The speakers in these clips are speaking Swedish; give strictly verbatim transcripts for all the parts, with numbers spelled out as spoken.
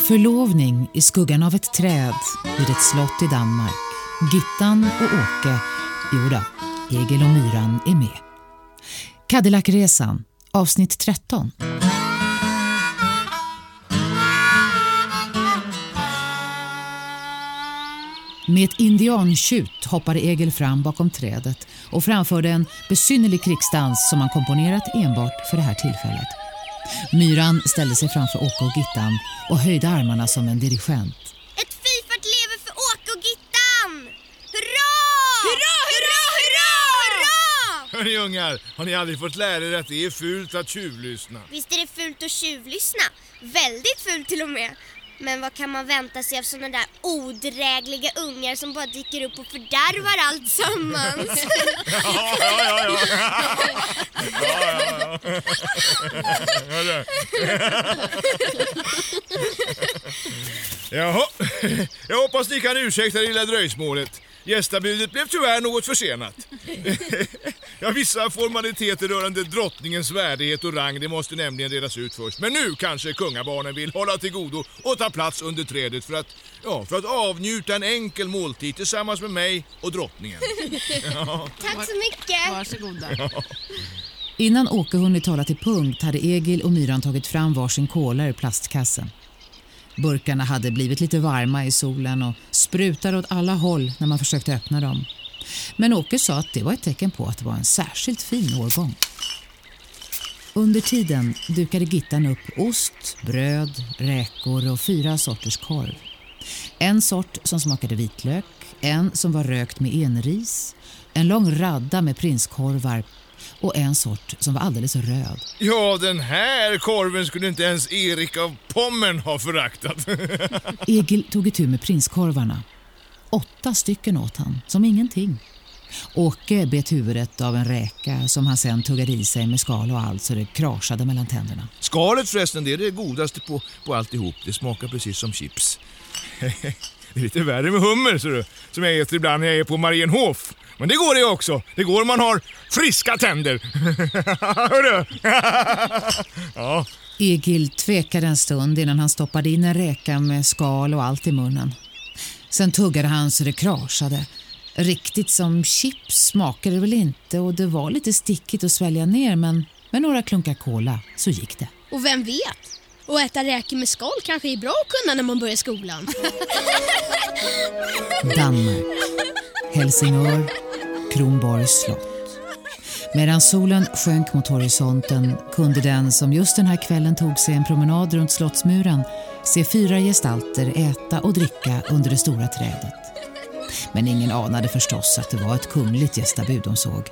förlovning i skuggan av ett träd vid ett slott i Danmark. Gittan och Åke, jodå, Egil och Myran är med. Cadillac-resan, avsnitt tretton. Med ett indiantjut hoppade Egil fram bakom trädet och framförde en besynnerlig krigsdans som han komponerat enbart för det här tillfället. Myran ställde sig framför Åke och Gittan och höjde armarna som en dirigent. Ett fifart lever för Åke och Gittan! Hurra! Hurra, hurra, hurra! Hurra! Hörni ungar, har ni aldrig fått lära er att det är fult att tjuvlyssna? Visst är det fult att tjuvlyssna. Väldigt fult till och med. Men vad kan man vänta sig av sådana där odrägliga ungar som bara dyker upp och fördärvar allt sammans? Ja, ja, ja, ja. Ja, ja, ja. Jaha, jag hoppas ni kan ursäkta det lilla dröjsmålet. Gästabudet blev tyvärr något försenat. Ja, vissa formaliteter rörande drottningens värdighet och rang, det måste nämligen redas ut först. Men nu kanske kungabarnen vill hålla till godo och ta plats under trädet för att, ja, för att avnjuta en enkel måltid tillsammans med mig och drottningen. Ja. Tack så mycket. Varsågoda. Ja. Innan Åke hunnit tala till punkt hade Egil och Myran tagit fram varsin kola ur plastkassen. Burkarna hade blivit lite varma i solen och sprutade åt alla håll när man försökte öppna dem. Men Åke sa att det var ett tecken på att det var en särskilt fin årgång. Under tiden dukade Gittan upp ost, bröd, räkor och fyra sorters korv. En sort som smakade vitlök, en som var rökt med enris, en lång radda med prinskorvar och en sort som var alldeles röd. Ja, den här korven skulle inte ens Erik av Pommern ha föraktat. Egil tog itu med prinskorvarna. Åtta stycken åt han, som ingenting. Åke bet huvudet av en räka som han sen tuggade i sig med skal och allt så det kraschade mellan tänderna. Skalet förresten, det är det godaste på, på alltihop. Det smakar precis som chips. Det är lite värre med hummer, så du, som jag äter ibland när jag är på Marienhof. Men det går det också. Det går om man har friska tänder. Hörru? Ja. Egil tvekade en stund innan han stoppade in en räka med skal och allt i munnen. Sen tuggade han så det kraschade. Riktigt som chips smakade det väl inte och det var lite stickigt att svälja ner, men med några klunkar cola så gick det. Och vem vet? Och äta räkor med skal kanske är bra att kunna när man börjar skolan. Danmark, Helsingör, Kronborgs slott. Medan solen sjönk mot horisonten kunde den som just den här kvällen tog sig en promenad runt slottsmuren se fyra gestalter äta och dricka under det stora trädet. Men ingen anade förstås att det var ett kungligt gästabud de såg.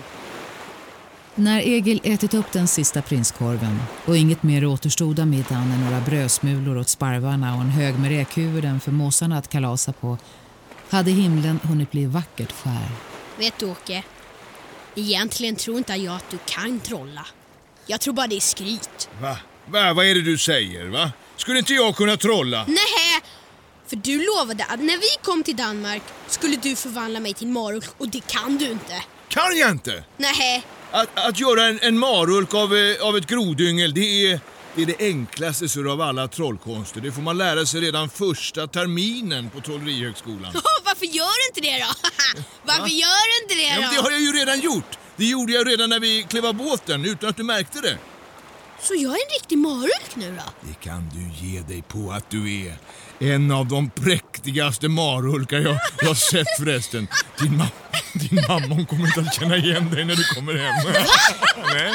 När Egil ätit upp den sista prinskorven och inget mer återstod av middagen än några brödsmulor åt sparvarna och en hög med räkhuvuden för måsarna att kalasa på, hade himlen hunnit bli vackert skär. Vet du, Åke? Egentligen tror inte jag att du kan trolla. Jag tror bara det är skryt. Va? Va? Vad är det du säger, va? Skulle inte jag kunna trolla? Nej, för du lovade att när vi kom till Danmark skulle du förvandla mig till en marulk och det kan du inte. Kan jag inte? Nej. Att, att göra en, en marulk av, av ett grodyngel, det är, det är det enklaste så av alla trollkonster. Det får man lära sig redan första terminen på Trolleriehögskolan. Oh, varför gör du inte det då? Varför Va? gör du inte det då? Ja, det har jag ju redan gjort. Det gjorde jag redan när vi klev av båten utan att du märkte det. Så jag är en riktig marulk nu då? Det kan du ge dig på att du är. En av de präktigaste marulkar jag, jag har sett förresten. Din, ma- din mamma hon kommer inte att känna igen dig när du kommer hem. Nej.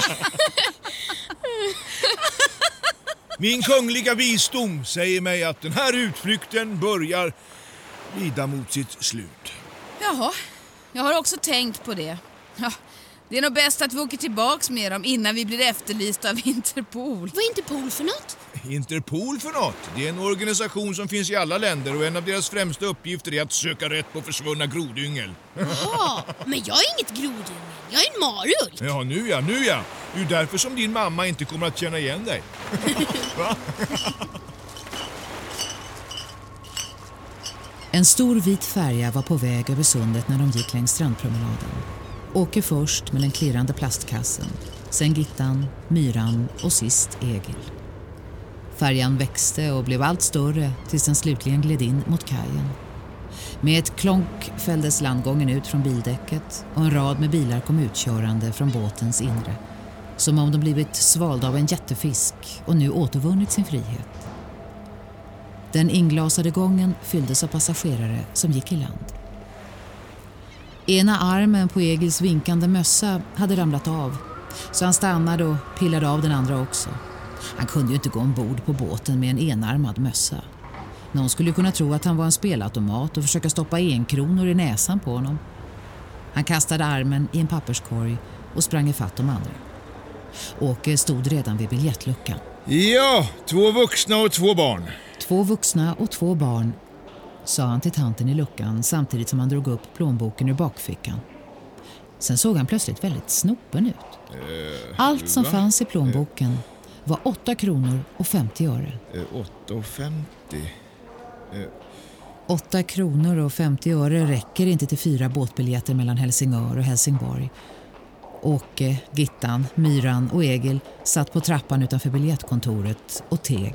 Min kungliga visdom säger mig att den här utflykten börjar lida mot sitt slut. Jaha, jag har också tänkt på det. Ja, det är nog bäst att vi åker tillbaks med dem innan vi blir efterlysta av Interpol. Vad är Interpol för något? Interpol för något? Det är en organisation som finns i alla länder och en av deras främsta uppgifter är att söka rätt på försvunna grodyngel. Jaha, men jag är inget grodyngel. Jag är en marulk. Ja, nu ja, nu ja. Det är därför som din mamma inte kommer att känna igen dig. Va? En stor vit färja var på väg över sundet när de gick längs strandpromenaden. Åke först med den klirrande plastkassen, sen Gittan, Myran och sist Egil. Färjan växte och blev allt större tills den slutligen gled in mot kajen. Med ett klonk fälldes landgången ut från bildäcket och en rad med bilar kom utkörande från båtens inre. Som om de blivit svalda av en jättefisk och nu återvunnit sin frihet. Den inglasade gången fylldes av passagerare som gick i land. Ena armen på Egils vinkande mössa hade ramlat av, så han stannade och pillade av den andra också. Han kunde ju inte gå ombord på båten med en enarmad mössa. Någon skulle kunna tro att han var en spelautomat och försöka stoppa enkronor i näsan på honom. Han kastade armen i en papperskorg och sprang ifatt de andra. Åke stod redan vid biljettluckan. Ja, två vuxna och två barn. Två vuxna och två barn, sa han till tanten i luckan samtidigt som han drog upp plånboken ur bakfickan. Sen såg han plötsligt väldigt snoppen ut. Uh, Allt som va? fanns i plånboken var åtta kronor och femtio öre. Uh, åtta och femtio. Uh. Åtta kronor och femtio öre räcker inte till fyra båtbiljetter mellan Helsingör och Helsingborg. Åke, Gittan, Myran och Egil satt på trappan utanför biljettkontoret och teg.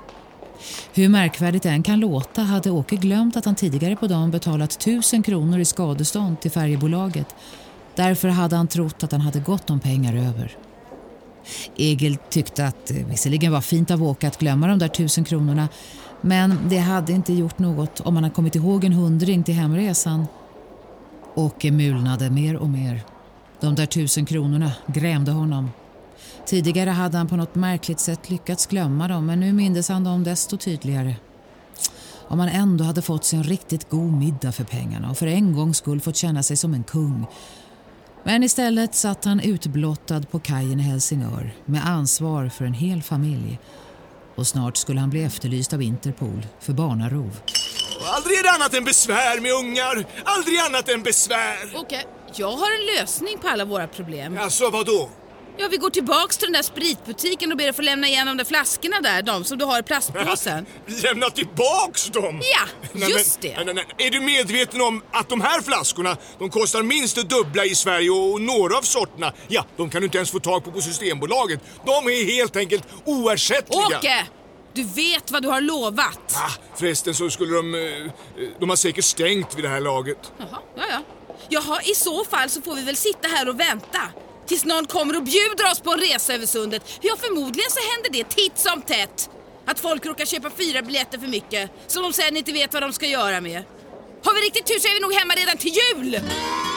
Hur märkvärdigt det än kan låta hade Åke glömt att han tidigare på dagen betalat tusen kronor i skadestånd till färjebolaget. Därför hade han trott att han hade gott om pengar över. Egil tyckte att det visserligen var fint av Åke att glömma de där tusen kronorna, men det hade inte gjort något om han hade kommit ihåg en hundring till hemresan. Åke mulnade mer och mer. De där tusen kronorna grämde honom. Tidigare hade han på något märkligt sätt lyckats glömma dem, men nu mindes han dem desto tydligare. Om han ändå hade fått sig en riktigt god middag för pengarna och för en gång skulle fått känna sig som en kung. Men istället satt han utblottad på kajen i Helsingör med ansvar för en hel familj. Och snart skulle han bli efterlyst av Interpol för barnarov. Aldrig är det annat än besvär med ungar. Aldrig annat än besvär. Okej, jag har en lösning på alla våra problem. Alltså, vadå? Ja, vi går tillbaks till den där spritbutiken och ber att få lämna igen de där flaskorna där, de som du har i plastpåsen. Lämna tillbaks dem? Ja, just nej, det. Nej, nej, nej. Är du medveten om att de här flaskorna, de kostar minst det dubbla i Sverige och några av sorterna, ja, de kan du inte ens få tag på på Systembolaget. De är helt enkelt oersättliga. Åke! Du vet vad du har lovat. Ah, förresten så skulle de... De har säkert stängt vid det här laget. Jaha, ja, ja. Jaha, i så fall så får vi väl sitta här och vänta. Tills någon kommer och bjuder oss på en resa över sundet. Ja, förmodligen så händer det titt som tätt. Att folk råkar köpa fyra biljetter för mycket som de sen inte vet vad de ska göra med. Har vi riktigt tur så är vi nog hemma redan till jul!